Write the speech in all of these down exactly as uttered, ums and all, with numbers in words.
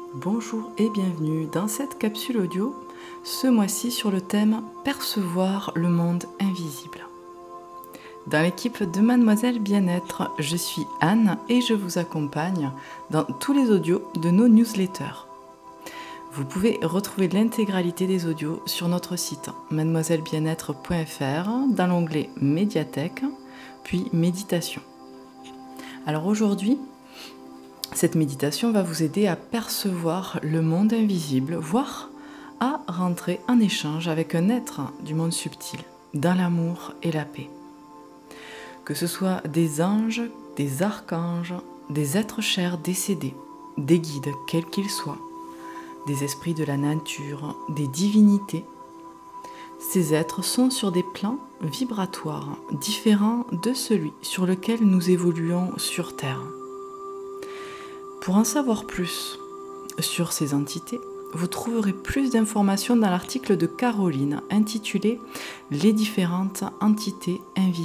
Bonjour et bienvenue dans cette capsule audio, ce mois-ci sur le thème « Percevoir le monde invisible ». Dans l'équipe de Mademoiselle Bien-être, je suis Anne et je vous accompagne dans tous les audios de nos newsletters. Vous pouvez retrouver l'intégralité des audios sur notre site mademoiselle bien être point f r dans l'onglet Médiathèque, puis Méditation. Alors aujourd'hui, cette méditation va vous aider à percevoir le monde invisible, voire à rentrer en échange avec un être du monde subtil, dans l'amour et la paix. Que ce soit des anges, des archanges, des êtres chers décédés, des guides, quels qu'ils soient, des esprits de la nature, des divinités, ces êtres sont sur des plans vibratoires différents de celui sur lequel nous évoluons sur Terre. Pour en savoir plus sur ces entités, vous trouverez plus d'informations dans l'article de Caroline intitulé « Les différentes entités invisibles ».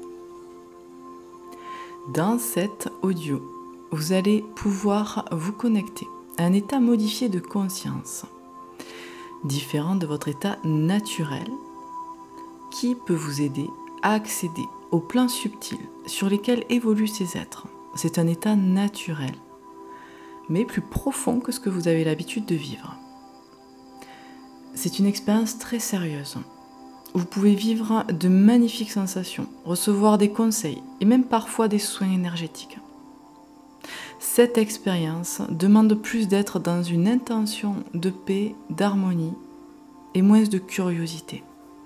Dans cet audio, vous allez pouvoir vous connecter à un état modifié de conscience, différent de votre état naturel, qui peut vous aider à accéder aux plans subtils sur lesquels évoluent ces êtres. C'est un état naturel, mais plus profond que ce que vous avez l'habitude de vivre. C'est une expérience très sérieuse. Vous pouvez vivre de magnifiques sensations, recevoir des conseils et même parfois des soins énergétiques. Cette expérience demande plus d'être dans une intention de paix, d'harmonie et moins de curiosité.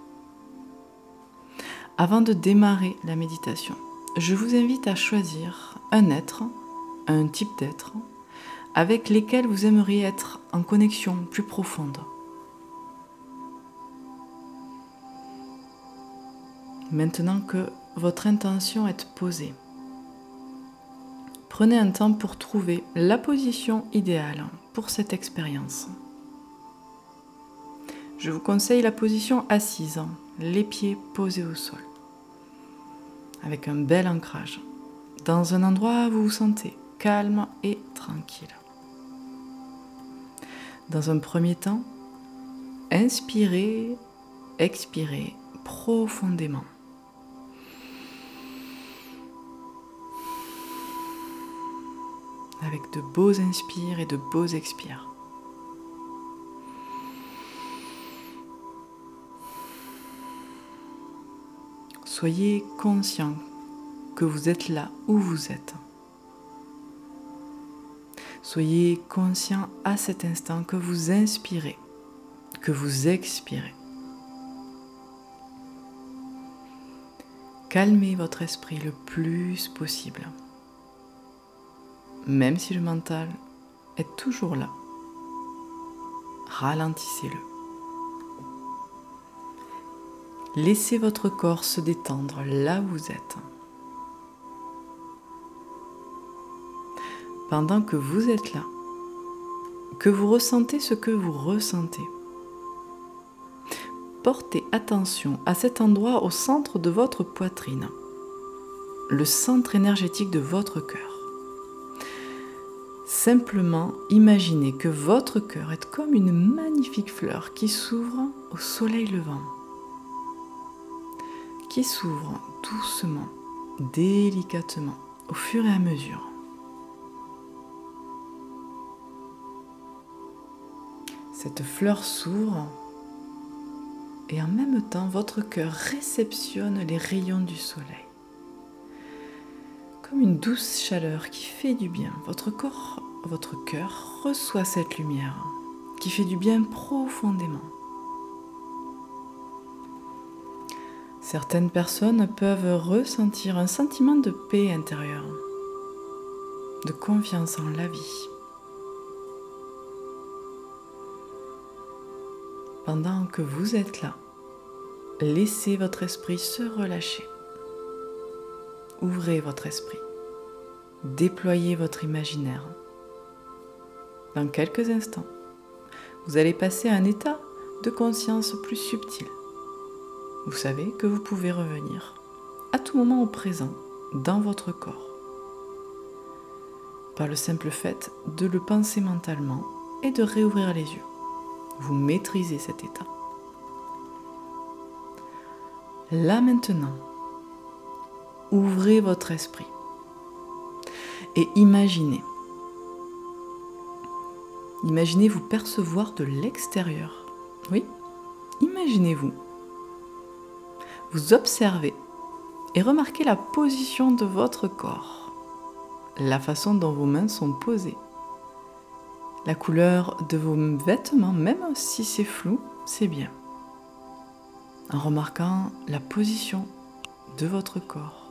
Avant de démarrer la méditation, je vous invite à choisir un être, un type d'être, avec lesquels vous aimeriez être en connexion plus profonde. Maintenant que votre intention est posée, prenez un temps pour trouver la position idéale pour cette expérience. Je vous conseille la position assise, les pieds posés au sol, avec un bel ancrage, dans un endroit où vous vous sentez calme et tranquille. Dans un premier temps, inspirez, expirez profondément. Avec de beaux inspires et de beaux expires. Soyez conscient que vous êtes là où vous êtes. Soyez conscient à cet instant que vous inspirez, que vous expirez. Calmez votre esprit le plus possible. Même si le mental est toujours là, ralentissez-le. Laissez votre corps se détendre là où vous êtes. Pendant que vous êtes là, que vous ressentez ce que vous ressentez, portez attention à cet endroit au centre de votre poitrine, le centre énergétique de votre cœur. Simplement imaginez que votre cœur est comme une magnifique fleur qui s'ouvre au soleil levant, qui s'ouvre doucement, délicatement, au fur et à mesure. Cette fleur s'ouvre et en même temps, votre cœur réceptionne les rayons du soleil. Comme une douce chaleur qui fait du bien. Votre corps, votre cœur reçoit cette lumière qui fait du bien profondément. Certaines personnes peuvent ressentir un sentiment de paix intérieure, de confiance en la vie. Pendant que vous êtes là, laissez votre esprit se relâcher. Ouvrez votre esprit. Déployez votre imaginaire. Dans quelques instants, vous allez passer à un état de conscience plus subtil. Vous savez que vous pouvez revenir à tout moment au présent, dans votre corps. par le simple fait de le penser mentalement et de réouvrir les yeux. Vous maîtrisez cet état. Là maintenant, ouvrez votre esprit et imaginez. Imaginez vous percevoir de l'extérieur. Oui, imaginez-vous. Vous observez et remarquez la position de votre corps, la façon dont vos mains sont posées, la couleur de vos vêtements, même si c'est flou, c'est bien. En remarquant la position de votre corps.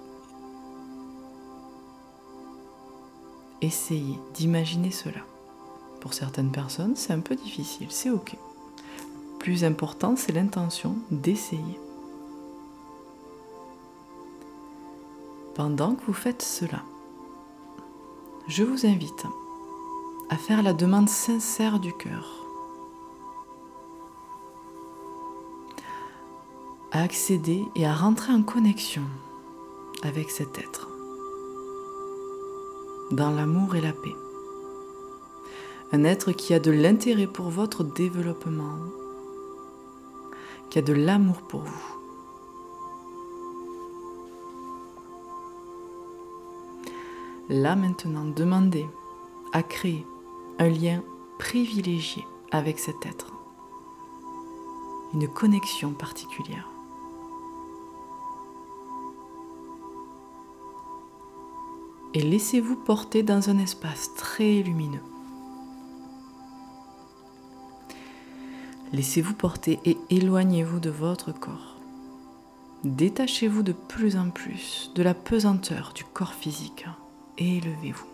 Essayez d'imaginer cela. Pour certaines personnes, c'est un peu difficile, c'est ok. Le plus important, c'est l'intention d'essayer. Pendant que vous faites cela, je vous invite à faire la demande sincère du cœur, à accéder et à rentrer en connexion avec cet être, dans l'amour et la paix. Un être qui a de l'intérêt pour votre développement, qui a de l'amour pour vous. Là maintenant, demandez à créer un lien privilégié avec cet être, une connexion particulière. Et laissez-vous porter dans un espace très lumineux. Laissez-vous porter et éloignez-vous de votre corps. Détachez-vous de plus en plus de la pesanteur du corps physique et élevez-vous.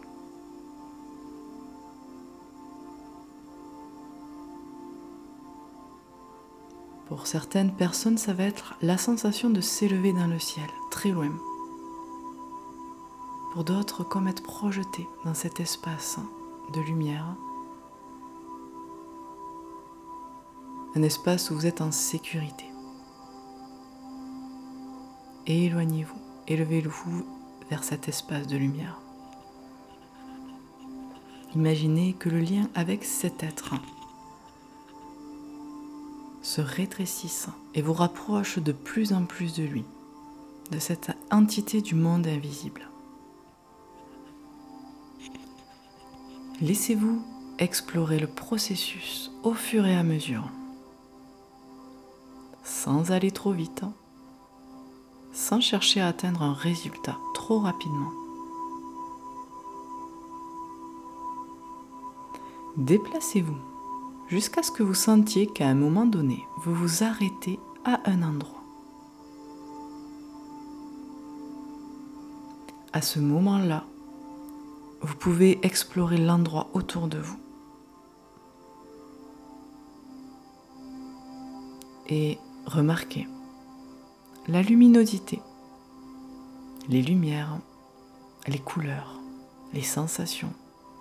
Pour certaines personnes, ça va être la sensation de s'élever dans le ciel, très loin. Pour d'autres, comme être projeté dans cet espace de lumière. Un espace où vous êtes en sécurité. Et éloignez-vous, élevez-vous vers cet espace de lumière. Imaginez que le lien avec cet être se rétrécisse et vous rapproche de plus en plus de lui, de cette entité du monde invisible. Laissez-vous explorer le processus au fur et à mesure, sans aller trop vite, sans chercher à atteindre un résultat trop rapidement. Déplacez-vous jusqu'à ce que vous sentiez qu'à un moment donné, vous vous arrêtez à un endroit. À ce moment-là, vous pouvez explorer l'endroit autour de vous et remarquer la luminosité, les lumières, les couleurs, les sensations.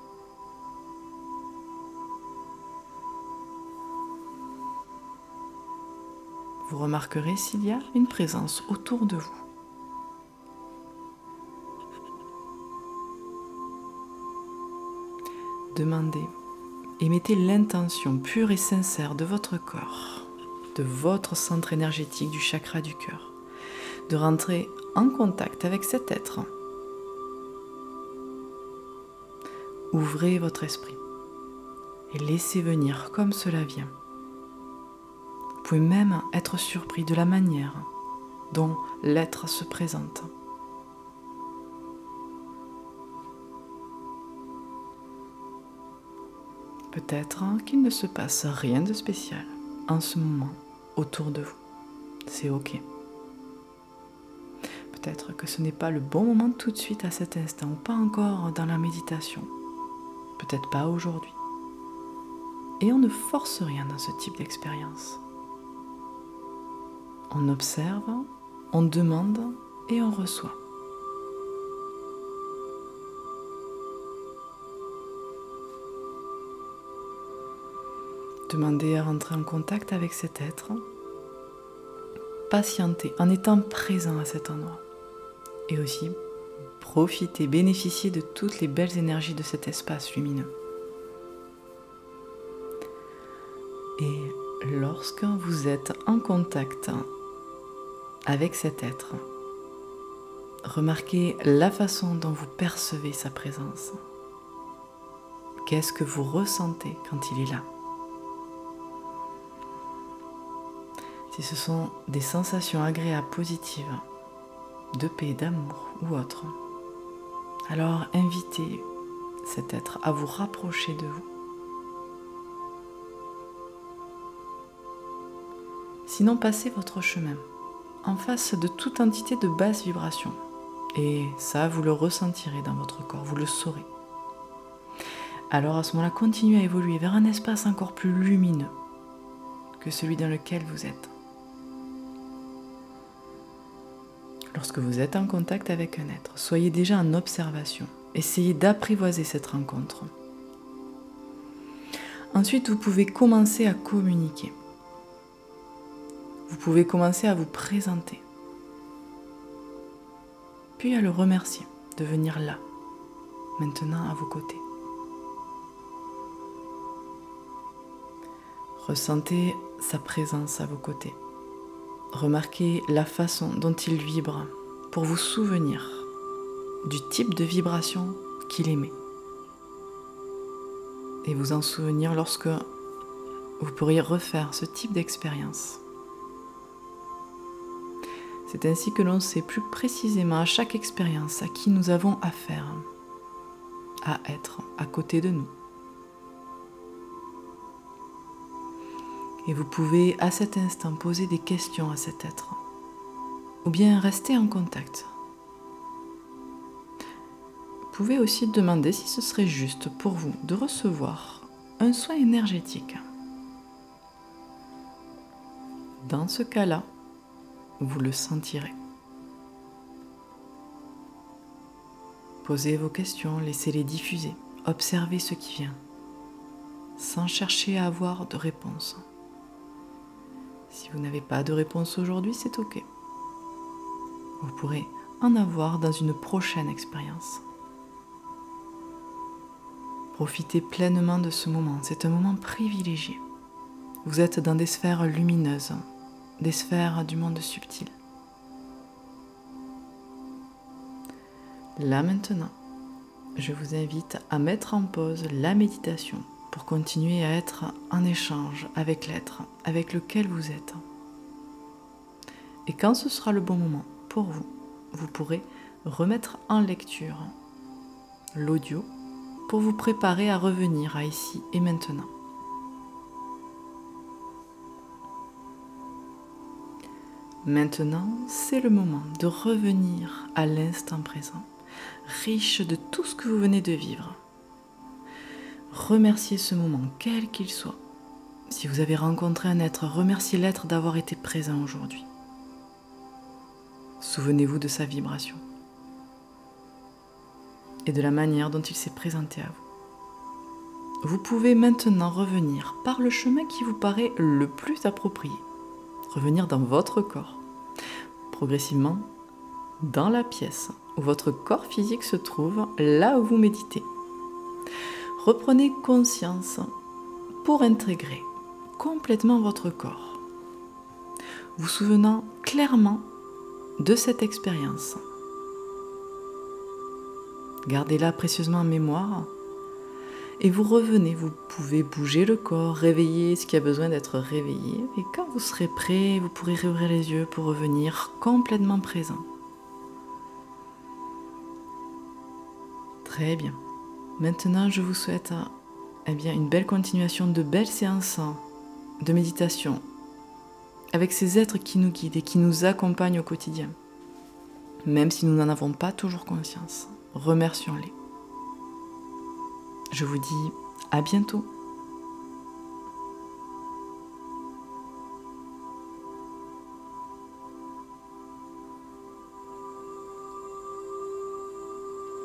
Vous remarquerez s'il y a une présence autour de vous. Demandez et mettez l'intention pure et sincère de votre corps, de votre centre énergétique du chakra du cœur, de rentrer en contact avec cet être. Ouvrez votre esprit et laissez venir comme cela vient. Vous pouvez même être surpris de la manière dont l'être se présente. Peut-être qu'il ne se passe rien de spécial en ce moment autour de vous. C'est ok. Peut-être que ce n'est pas le bon moment tout de suite à cet instant, ou pas encore dans la méditation. Peut-être pas aujourd'hui. Et on ne force rien dans ce type d'expérience. On observe, on demande et on reçoit. Demandez à rentrer en contact avec cet être. Patientez en étant présent à cet endroit. Et aussi, Profitez, bénéficiez de toutes les belles énergies de cet espace lumineux. Et lorsque vous êtes en contact avec cet être, remarquez la façon dont vous percevez sa présence. Qu'est-ce que vous ressentez quand il est là? Si ce sont des sensations agréables, positives, de paix, d'amour ou autre, alors invitez cet être à vous rapprocher de vous. Sinon, passez votre chemin en face de toute entité de basse vibration. Et ça, vous le ressentirez dans votre corps, vous le saurez. Alors à ce moment-là, continuez à évoluer vers un espace encore plus lumineux que celui dans lequel vous êtes. Lorsque vous êtes en contact avec un être, soyez déjà en observation. Essayez d'apprivoiser cette rencontre. Ensuite, vous pouvez commencer à communiquer. Vous pouvez commencer à vous présenter. Puis à le remercier de venir là, maintenant à vos côtés. Ressentez sa présence à vos côtés. Remarquez la façon dont il vibre pour vous souvenir du type de vibration qu'il émet. Et vous en souvenir lorsque vous pourriez refaire ce type d'expérience. C'est ainsi que l'on sait plus précisément à chaque expérience à qui nous avons affaire, à être à côté de nous. Et vous pouvez à cet instant poser des questions à cet être, ou bien rester en contact. Vous pouvez aussi demander si ce serait juste pour vous de recevoir un soin énergétique. Dans ce cas-là, vous le sentirez. Posez vos questions, laissez-les diffuser, observez ce qui vient, sans chercher à avoir de réponse. Si vous n'avez pas de réponse aujourd'hui, c'est ok. Vous pourrez en avoir dans une prochaine expérience. Profitez pleinement de ce moment, c'est un moment privilégié. Vous êtes dans des sphères lumineuses, des sphères du monde subtil. Là maintenant, je vous invite à mettre en pause la méditation pour continuer à être en échange avec l'être avec lequel vous êtes. Et quand ce sera le bon moment pour vous, vous pourrez remettre en lecture l'audio pour vous préparer à revenir à ici et maintenant. Maintenant, c'est le moment de revenir à l'instant présent, riche de tout ce que vous venez de vivre. Remerciez ce moment, quel qu'il soit. Si vous avez rencontré un être, remerciez l'être d'avoir été présent aujourd'hui. Souvenez-vous de sa vibration et de la manière dont il s'est présenté à vous. Vous pouvez maintenant revenir par le chemin qui vous paraît le plus approprié. Revenir dans votre corps, progressivement dans la pièce où votre corps physique se trouve, là où vous méditez. Reprenez conscience pour intégrer complètement votre corps, vous souvenant clairement de cette expérience. Gardez-la précieusement en mémoire et vous revenez, vous pouvez bouger le corps, réveiller ce qui a besoin d'être réveillé et quand vous serez prêt, vous pourrez réouvrir les yeux pour revenir complètement présent. Très bien. Maintenant, je vous souhaite eh bien, une belle continuation de belles séances de méditation avec ces êtres qui nous guident et qui nous accompagnent au quotidien. Même si nous n'en avons pas toujours conscience, remercions-les. Je vous dis à bientôt.